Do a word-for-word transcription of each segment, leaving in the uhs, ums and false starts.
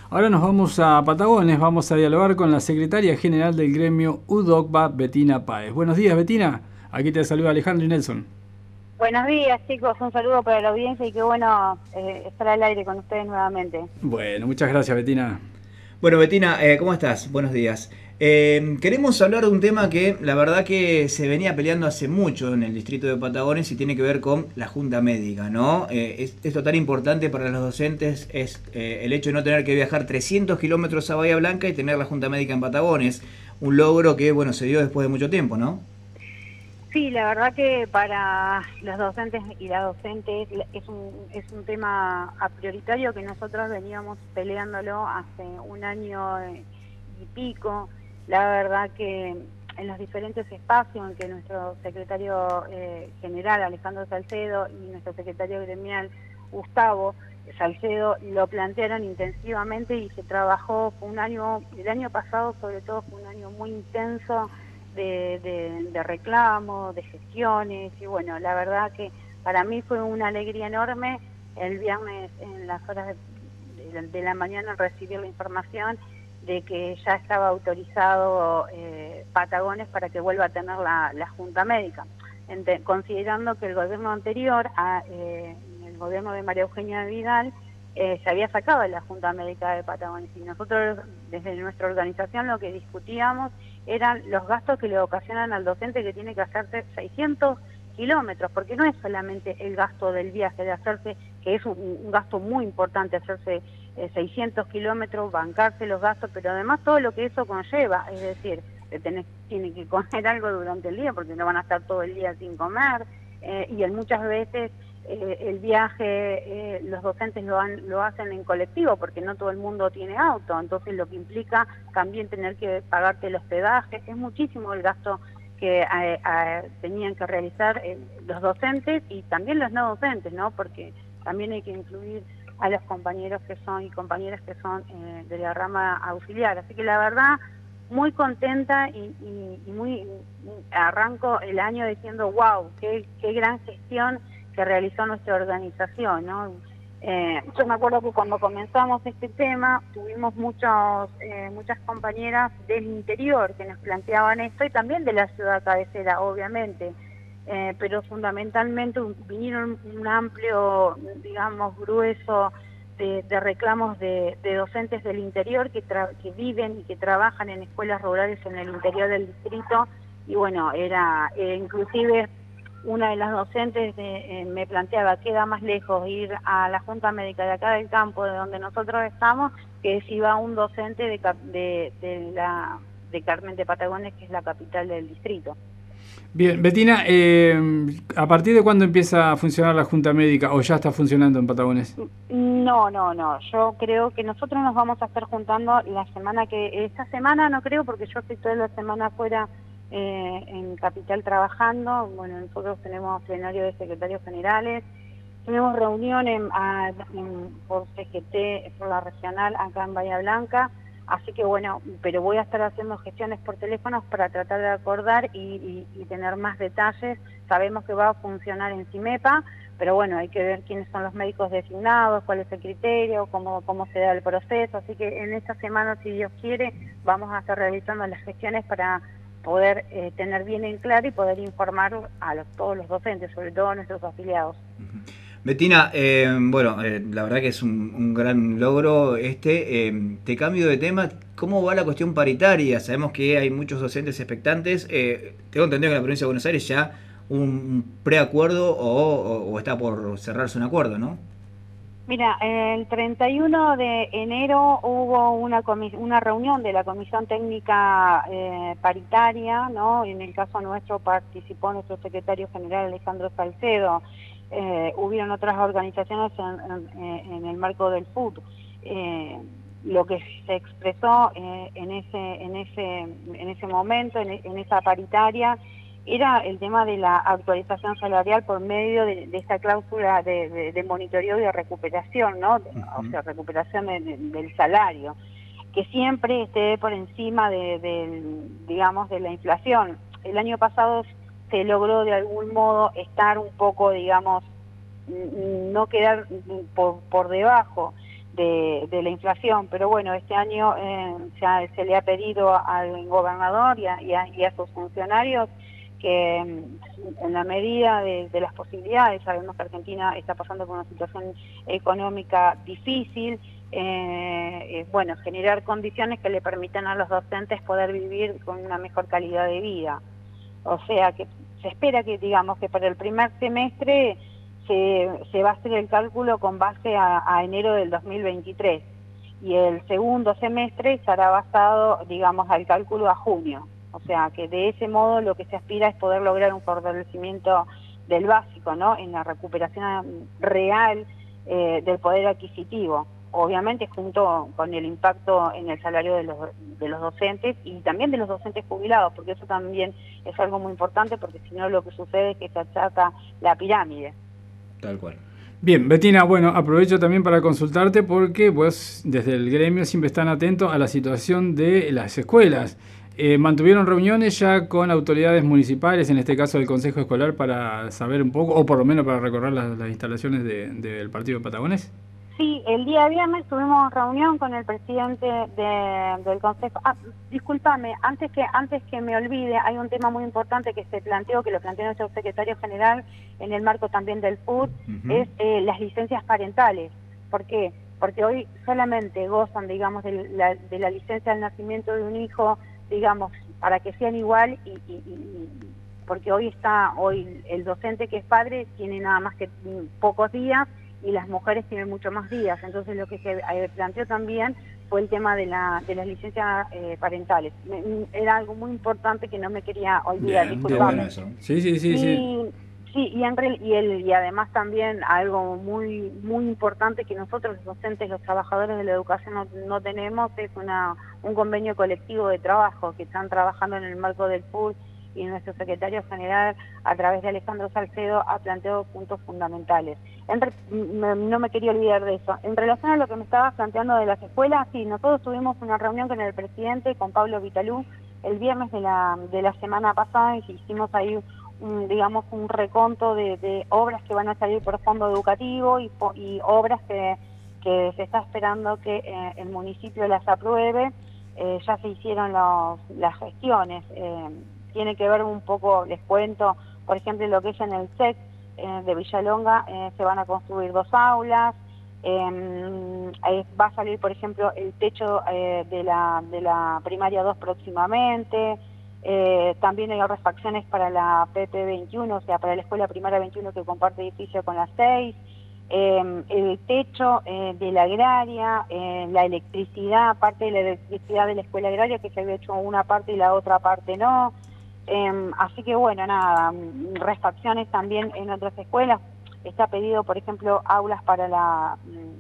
Ahora nos vamos a Patagones, vamos a dialogar con la secretaria general del gremio UDOCBA, Betina Páez. Buenos días, Betina. Aquí te saluda Alejandro y Nelson. Buenos días, chicos. Un saludo para la audiencia y qué bueno eh, estar al aire con ustedes nuevamente. Bueno, muchas gracias, Betina. Bueno, Betina, eh, ¿cómo estás? Buenos días. Eh, queremos hablar de un tema que la verdad que se venía peleando hace mucho en el distrito de Patagones y tiene que ver con la Junta Médica, ¿no? Eh, es, esto tan importante para los docentes es eh, el hecho de no tener que viajar trescientos kilómetros a Bahía Blanca y tener la Junta Médica en Patagones, un logro que, bueno, se dio después de mucho tiempo, ¿no? Sí, la verdad que para los docentes y las docentes es un, es un tema a prioritario que nosotros veníamos peleándolo hace un año y pico. La verdad que en los diferentes espacios en que nuestro secretario eh, general, Alejandro Salcedo, y nuestro secretario gremial, Gustavo Salcedo, lo plantearon intensivamente y se trabajó. Fue un año, el año pasado sobre todo fue un año muy intenso de, de, de reclamos, de gestiones, y bueno, la verdad que para mí fue una alegría enorme el viernes en las horas de, de, de la mañana recibir la información de que ya estaba autorizado eh, Patagones para que vuelva a tener la, la Junta Médica, Ente, considerando que el gobierno anterior, a, eh, el gobierno de María Eugenia Vidal, eh, se había sacado de la Junta Médica de Patagones, y nosotros desde nuestra organización lo que discutíamos eran los gastos que le ocasionan al docente, que tiene que hacerse seiscientos kilómetros, porque no es solamente el gasto del viaje, de hacerse, que es un, un gasto muy importante, hacerse eh, seiscientos kilómetros, bancarse los gastos, pero además todo lo que eso conlleva, es decir, que tenés, tienen que comer algo durante el día, porque no van a estar todo el día sin comer, eh, y en muchas veces eh, el viaje, eh, los docentes lo, han, lo hacen en colectivo, porque no todo el mundo tiene auto, entonces lo que implica también tener que pagarte el hospedaje, es muchísimo el gasto que eh, eh, tenían que realizar eh, los docentes y también los no docentes, ¿no? Porque también hay que incluir a los compañeros que son y compañeras que son eh, de la rama auxiliar. Así que la verdad, muy contenta y, y, y muy arranco el año diciendo, wow, qué, qué gran gestión que realizó nuestra organización, ¿no? Eh, yo me acuerdo que cuando comenzamos este tema tuvimos muchos, eh, muchas compañeras del interior que nos planteaban esto, y también de la ciudad cabecera, obviamente, eh, pero fundamentalmente un, vinieron un amplio, digamos, grueso de, de reclamos de, de docentes del interior que, tra que viven y que trabajan en escuelas rurales en el interior del distrito, y bueno, era eh, inclusive una de las docentes de, eh, me planteaba, queda más lejos ir a la Junta Médica de acá del campo, de donde nosotros estamos, que si va un docente de, de, de, la, de Carmen de Patagones, que es la capital del distrito. Bien, Betina, eh, ¿a partir de cuándo empieza a funcionar la Junta Médica o ya está funcionando en Patagones? No, no, no, yo creo que nosotros nos vamos a estar juntando la semana que, esta semana no creo, porque yo estoy toda la semana afuera Eh, en Capital trabajando. Bueno, nosotros tenemos plenario de secretarios generales, tenemos reunión en, a, en, por C G T, por la regional acá en Bahía Blanca, así que bueno, pero voy a estar haciendo gestiones por teléfonos para tratar de acordar y, y, y tener más detalles. Sabemos que va a funcionar en CIMEPA, pero bueno, hay que ver quiénes son los médicos designados, cuál es el criterio, cómo, cómo se da el proceso, así que en esta semana, si Dios quiere, vamos a estar realizando las gestiones para poder eh, tener bien en claro y poder informar a los, todos los docentes, sobre todo a nuestros afiliados. Betina, eh, bueno, eh, la verdad que es un, un gran logro este. Eh, te cambio de tema, ¿cómo va la cuestión paritaria? Sabemos que hay muchos docentes expectantes. Eh, tengo entendido que en la provincia de Buenos Aires ya un preacuerdo o, o, o está por cerrarse un acuerdo, ¿no? Mira, el treinta y uno de enero hubo una, una reunión de la Comisión Técnica eh, Paritaria, ¿no? En el caso nuestro participó nuestro secretario general Alejandro Salcedo, eh, hubieron otras organizaciones en, en, en el marco del F U T. Eh, lo que se expresó eh, en, ese, en, ese, en ese momento, en, en esa paritaria, era el tema de la actualización salarial por medio de, de esta cláusula de, de, de monitoreo y de recuperación, ¿no? Uh-huh. O sea, recuperación de, de, del salario, que siempre esté por encima de, de, digamos, de la inflación. El año pasado se logró de algún modo estar un poco, digamos, no quedar por, por debajo de, de la inflación. Pero bueno, este año eh, se, se le ha pedido al gobernador y a, y a, y a sus funcionarios que en la medida de, de las posibilidades, sabemos que Argentina está pasando por una situación económica difícil, eh, eh, bueno, generar condiciones que le permitan a los docentes poder vivir con una mejor calidad de vida. O sea que se espera que, digamos, que para el primer semestre se, se va a hacer el cálculo con base a, a enero del dos mil veintitrés y el segundo semestre estará basado, digamos, al cálculo a junio. O sea, que de ese modo lo que se aspira es poder lograr un fortalecimiento del básico, ¿no? En la recuperación real eh, del poder adquisitivo. Obviamente junto con el impacto en el salario de los, de los docentes y también de los docentes jubilados, porque eso también es algo muy importante, porque si no lo que sucede es que se achaca la pirámide. Tal cual. Bien, Bettina, bueno, aprovecho también para consultarte porque vos desde el gremio siempre están atentos a la situación de las escuelas. Eh, ¿Mantuvieron reuniones ya con autoridades municipales, en este caso del Consejo Escolar, para saber un poco, o por lo menos para recorrer las, las instalaciones de, del partido de Patagones? Sí, el día viernes tuvimos reunión con el presidente de, del Consejo. Ah, discúlpame, antes que antes que me olvide, hay un tema muy importante que se planteó, que lo planteó nuestro secretario general en el marco también del F U D, uh-huh. es eh, las licencias parentales. ¿Por qué? Porque hoy solamente gozan, digamos, de la, de la licencia del nacimiento de un hijo, digamos, para que sean igual, y, y, y porque hoy está, hoy el docente que es padre tiene nada más que pocos días y las mujeres tienen mucho más días. Entonces lo que se eh, planteó también fue el tema de la de las licencias eh, parentales. Me, era algo muy importante que no me quería olvidar. Bien, bien, bueno eso. Sí, sí, sí, y, sí. Sí, y, en real, y, el, y además también algo muy muy importante que nosotros los docentes, los trabajadores de la educación no, no tenemos, es una un convenio colectivo de trabajo que están trabajando en el marco del F U D, y nuestro secretario general, a través de Alejandro Salcedo, ha planteado puntos fundamentales. En re, no me quería olvidar de eso. En relación a lo que me estabas planteando de las escuelas, sí, nosotros tuvimos una reunión con el presidente, con Pablo Vitalú, el viernes de la, de la semana pasada, y hicimos ahí un, digamos, un reconto de, de obras que van a salir por fondo educativo y, y obras que, que se está esperando que eh, el municipio las apruebe. Eh, ya se hicieron los, las gestiones. Eh, tiene que ver un poco, les cuento, por ejemplo, lo que es en el C E C eh, de Villalonga, eh, se van a construir dos aulas, eh, eh, va a salir, por ejemplo, el techo eh, de, la, de la primaria dos próximamente. Eh, también hay refacciones para la P P veintiuno, o sea, para la escuela primaria veintiuno que comparte edificio con la seis, eh, el techo eh, de la agraria, eh, la electricidad, parte de la electricidad de la escuela agraria, que se había hecho una parte y la otra parte no. Eh, así que bueno, nada, refacciones también en otras escuelas. Está pedido, por ejemplo, aulas para la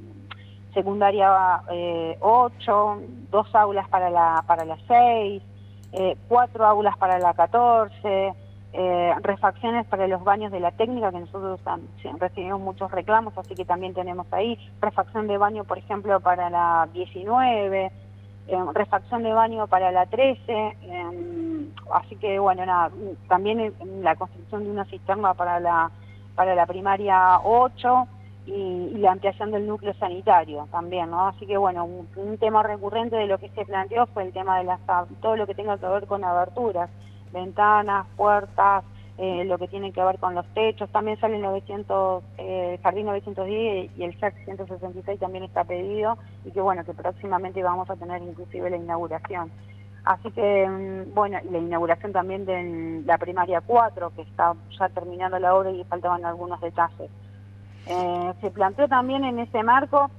mm, secundaria eh, ocho, dos aulas para la, para la seis, Eh, cuatro aulas para la catorce, eh, refacciones para los baños de la técnica, que nosotros um, sí, recibimos muchos reclamos, así que también tenemos ahí, refacción de baño, por ejemplo, para la diecinueve, eh, refacción de baño para la trece, eh, así que bueno, nada, también eh, la construcción de una cisterna para la, para la primaria ocho, Y, y la ampliación del núcleo sanitario también, ¿no? Así que bueno, un, un tema recurrente de lo que se planteó fue el tema de las, todo lo que tenga que ver con aberturas, ventanas, puertas, eh, lo que tiene que ver con los techos. También sale el novecientos, eh, el Jardín novecientos diez y el C E C ciento sesenta y seis también está pedido, y que bueno, que próximamente vamos a tener inclusive la inauguración. Así que, bueno, y la inauguración también de la primaria cuatro, que está ya terminando la obra y faltaban algunos detalles. Eh, se planteó también en ese marco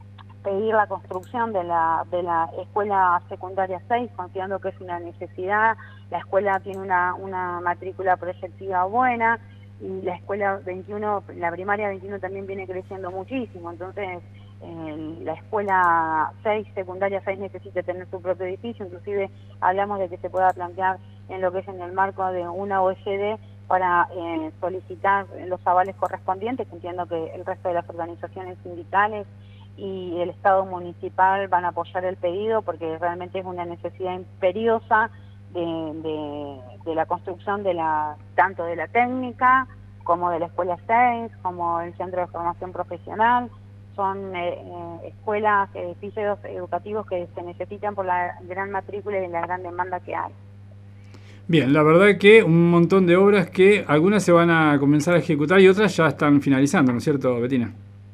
pedir la construcción de la, de la escuela secundaria seis, considerando que es una necesidad. La escuela tiene una, una matrícula proyectiva buena, y la escuela veintiuno, la primaria veintiuno también viene creciendo muchísimo, entonces eh, la escuela seis, secundaria seis, necesita tener su propio edificio. Inclusive hablamos de que se pueda plantear en lo que es en el marco de una O S D para eh, solicitar los avales correspondientes, que entiendo que el resto de las organizaciones sindicales y el Estado municipal van a apoyar el pedido, porque realmente es una necesidad imperiosa de, de, de la construcción de la tanto de la técnica como de la escuela seis, como el centro de formación profesional. son eh, eh, escuelas, edificios educativos que se necesitan por la gran matrícula y la gran demanda que hay. Bien, la verdad que un montón de obras que algunas se van a comenzar a ejecutar y otras ya están finalizando, ¿no es cierto, Betina?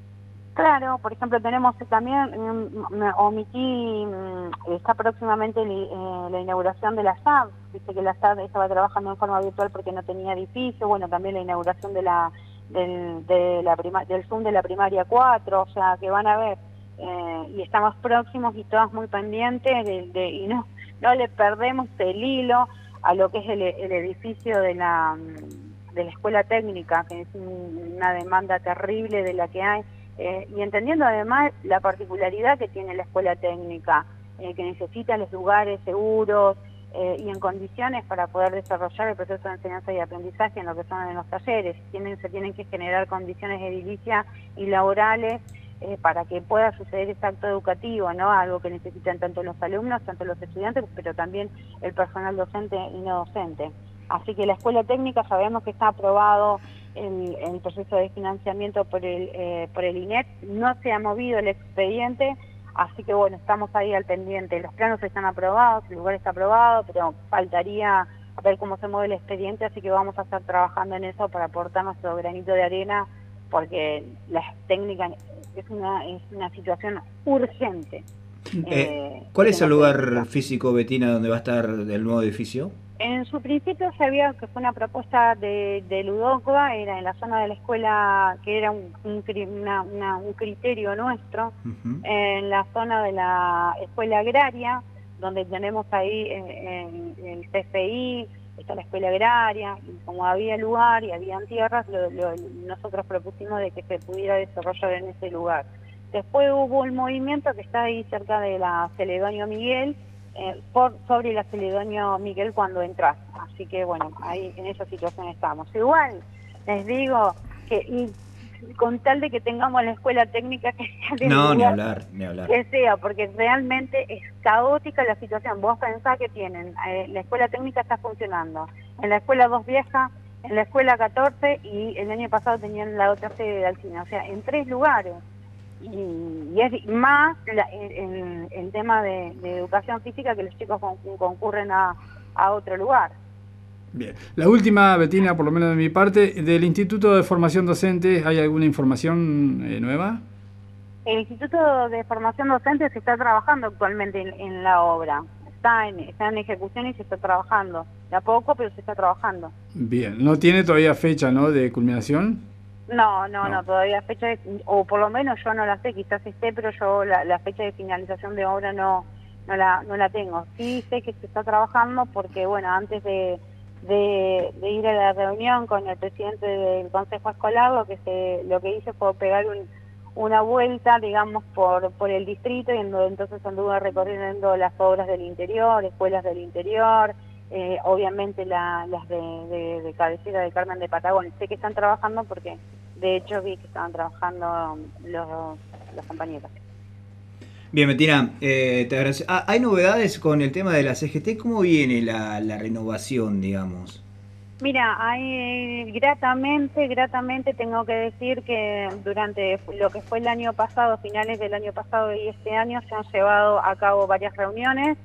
Claro, por ejemplo, tenemos también, me omití, está próximamente eh, la inauguración de la S A D, dice que la S A D estaba trabajando en forma virtual porque no tenía edificio, bueno, también la inauguración de la del, de la prima, del Zoom de la primaria cuatro, o sea, que van a ver, eh, y estamos próximos y todas muy pendientes, de, de, y no, no le perdemos el hilo a lo que es el, el edificio de la, de la escuela técnica, que es un, una demanda terrible de la que hay. Eh, y entendiendo además la particularidad que tiene la escuela técnica, eh, que necesita los lugares seguros eh, y en condiciones para poder desarrollar el proceso de enseñanza y aprendizaje en lo que son en los talleres. Tienen, se tienen que generar condiciones edilicias y laborales eh, para que pueda suceder ese acto educativo, ¿no? Algo que necesitan tanto los alumnos, tanto los estudiantes, pero también el personal docente y no docente. Así que la escuela técnica sabemos que está aprobado el, el proceso de financiamiento por el, eh, por el I N E T, no se ha movido el expediente, así que bueno, estamos ahí al pendiente. Los planos están aprobados, el lugar está aprobado, pero faltaría ver cómo se mueve el expediente, así que vamos a estar trabajando en eso para aportar nuestro granito de arena, porque la técnica es una, es una situación urgente. Eh, eh, ¿Cuál es el lugar técnica. físico, Betina, donde va a estar el nuevo edificio? En su principio sabía que fue una propuesta de, de Ludocua, era en la zona de la escuela, que era un, un, una, una, un criterio nuestro, uh-huh. En la zona de la escuela agraria, donde tenemos ahí en, en el C F I, está la escuela agraria, y como había lugar y habían tierras, lo, lo, nosotros propusimos de que se pudiera desarrollar en ese lugar. Después hubo un movimiento que está ahí cerca de la Celedonio Miguel, Eh, por sobre la Celedonio Miguel cuando entras, así que bueno, ahí en esa situación estamos. Igual les digo que y, con tal de que tengamos la escuela técnica que sea no, ni hablar, ni hablar. Que sea, porque realmente es caótica la situación. Vos pensás que tienen, eh, la escuela técnica está funcionando, en la escuela dos Vieja, en la escuela catorce y el año pasado tenían la otra sede de Alcina, o sea, en tres lugares. Y, y es más la, el, el tema de, de educación física, que los chicos con, concurren a, a otro lugar. Bien. La última, Betina, por lo menos de mi parte, del Instituto de Formación Docente, ¿hay alguna información eh, nueva? El Instituto de Formación Docente se está trabajando actualmente en, en la obra. Está en, está en ejecución y se está trabajando. De a poco, pero se está trabajando. Bien. ¿No tiene todavía fecha, ¿no?, de culminación? No, no, no, no, todavía fecha, de, o por lo menos yo no la sé, quizás esté, pero yo la, la fecha de finalización de obra no no la no la tengo. Sí sé que se está trabajando porque, bueno, antes de, de, de ir a la reunión con el presidente del Consejo Escolar, lo que se lo que hice fue pegar un, una vuelta, digamos, por por el distrito, y entonces anduve recorriendo las obras del interior, escuelas del interior, Eh, obviamente la, las de, de, de cabecera de Carmen de Patagones. Sé que están trabajando porque de hecho vi que estaban trabajando los, los compañeros. Bien, Betina, eh, te agradezco. Ah, ¿hay novedades con el tema de la C G T? ¿Cómo viene la, la renovación, digamos? Mira, hay, gratamente, gratamente tengo que decir que durante lo que fue el año pasado, finales del año pasado y este año, se han llevado a cabo varias reuniones.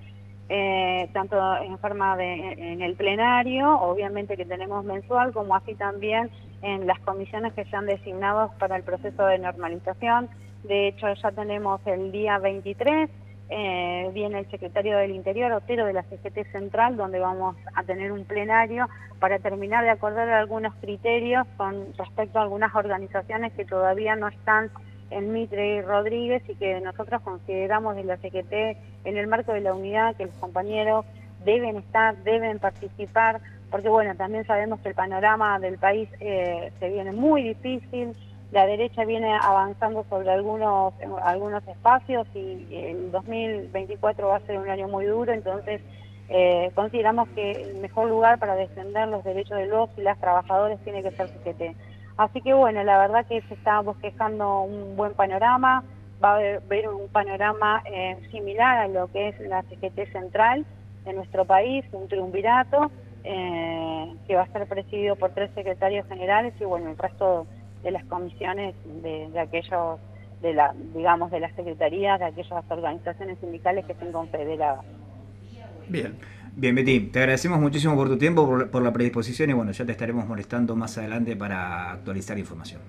Eh, tanto en forma de en el plenario, obviamente que tenemos mensual, como así también en las comisiones que se han designado para el proceso de normalización. De hecho, ya tenemos el día veintitrés, eh, viene el secretario del Interior, Otero, de la C G T Central, donde vamos a tener un plenario para terminar de acordar algunos criterios con respecto a algunas organizaciones que todavía no están en Mitre y Rodríguez, y que nosotros consideramos de la C G T, en el marco de la unidad, que los compañeros deben estar, deben participar, porque bueno, también sabemos que el panorama del país eh, se viene muy difícil, la derecha viene avanzando sobre algunos, algunos espacios, y el dos mil veinticuatro va a ser un año muy duro, entonces eh, consideramos que el mejor lugar para defender los derechos de los y las trabajadores tiene que ser C G T. Así que bueno, la verdad que se está bosquejando un buen panorama, va a haber, haber un panorama eh, similar a lo que es la C G T Central de nuestro país, un triunvirato eh, que va a estar presidido por tres secretarios generales y bueno, el resto de las comisiones de, de aquellos de la, digamos, de las secretarías de aquellas organizaciones sindicales que estén confederadas. Bien. Bien, Betty, te agradecemos muchísimo por tu tiempo, por, por la predisposición y bueno, ya te estaremos molestando más adelante para actualizar información.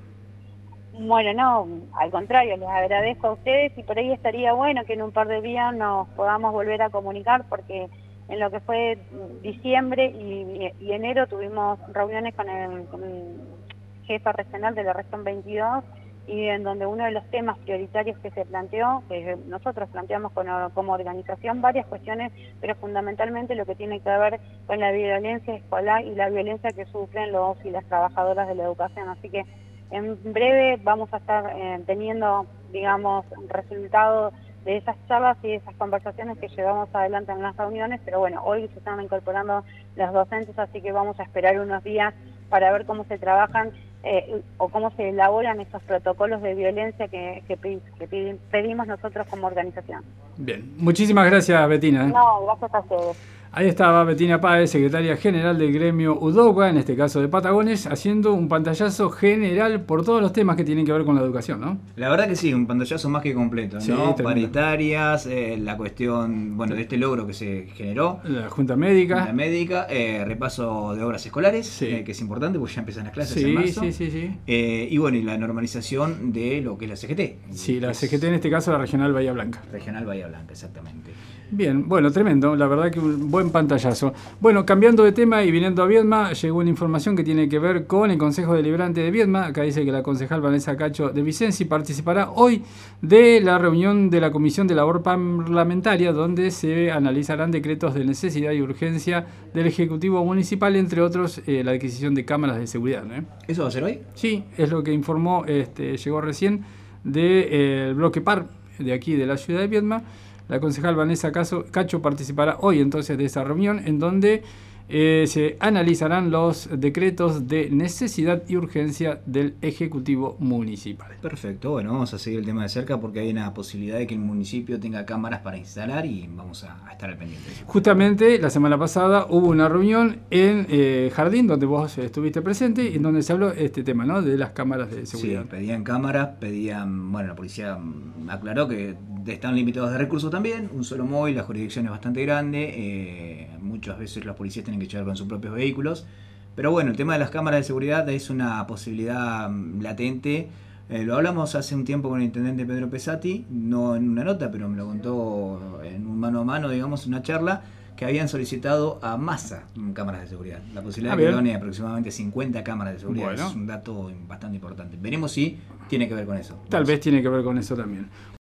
Bueno, no, al contrario, les agradezco a ustedes y por ahí estaría bueno que en un par de días nos podamos volver a comunicar porque en lo que fue diciembre y, y enero tuvimos reuniones con el, con el jefe regional de la región veintidós y en donde uno de los temas prioritarios que se planteó, que nosotros planteamos como, como organización varias cuestiones, pero fundamentalmente lo que tiene que ver con la violencia escolar y la violencia que sufren los y las trabajadoras de la educación. Así que en breve vamos a estar eh, teniendo, digamos, resultados de esas charlas y de esas conversaciones que llevamos adelante en las reuniones, pero bueno, hoy se están incorporando los docentes, así que vamos a esperar unos días para ver cómo se trabajan eh, o cómo se elaboran estos protocolos de violencia que, que, que pedimos nosotros como organización. Bien, muchísimas gracias, Bettina. No, gracias a ustedes. Ahí estaba Bettina Páez, secretaria general del gremio UDOCA, en este caso de Patagones, haciendo un pantallazo general por todos los temas que tienen que ver con la educación, ¿no? La verdad que sí, un pantallazo más que completo, ¿no? Sí, paritarias, eh, la cuestión, bueno, de este logro que se generó. La Junta Médica. Junta Médica, eh, repaso de obras escolares, sí. eh, que es importante porque ya empiezan las clases sí, en marzo. Sí, sí, sí. Eh, y bueno, y la normalización de lo que es la C G T. Sí, la C G T en este caso la Regional Bahía Blanca. Regional Bahía Blanca, exactamente. Bien, bueno, tremendo, la verdad que un buen pantallazo. Bueno, cambiando de tema y viniendo a Viedma, llegó una información que tiene que ver con el Consejo Deliberante de Viedma. Acá dice que la concejal Vanessa Cacho de Vicenzi participará hoy de la reunión de la Comisión de Labor Parlamentaria, donde se analizarán decretos de necesidad y urgencia del Ejecutivo Municipal, entre otros eh, la adquisición de cámaras de seguridad, ¿eh? ¿Eso va a ser hoy? Sí, es lo que informó, este, llegó recién del eh, bloque P A R de aquí de la ciudad de Viedma. La concejal Vanessa Cacho participará hoy entonces de esa reunión en donde eh, se analizarán los decretos de necesidad y urgencia del Ejecutivo Municipal. Perfecto, bueno, vamos a seguir el tema de cerca porque hay una posibilidad de que el municipio tenga cámaras para instalar y vamos a, a estar al pendiente. Justamente la semana pasada hubo una reunión en eh, Jardín donde vos estuviste presente y en donde se habló este tema, ¿no? De las cámaras de seguridad. Sí, pedían cámaras, pedían, bueno, la policía aclaró que están limitados de recursos también, un solo móvil, la jurisdicción es bastante grande, eh, muchas veces los policías tienen que llegar con sus propios vehículos, pero bueno, el tema de las cámaras de seguridad es una posibilidad latente. Eh, lo hablamos hace un tiempo con el intendente Pedro Pesati, no en una nota, pero me lo contó en un mano a mano, digamos, una charla, que habían solicitado a masa cámaras de seguridad. La posibilidad de que done aproximadamente cincuenta cámaras de seguridad, bueno, es un dato bastante importante. Veremos si tiene que ver con eso. Tal vez tiene que ver con eso también.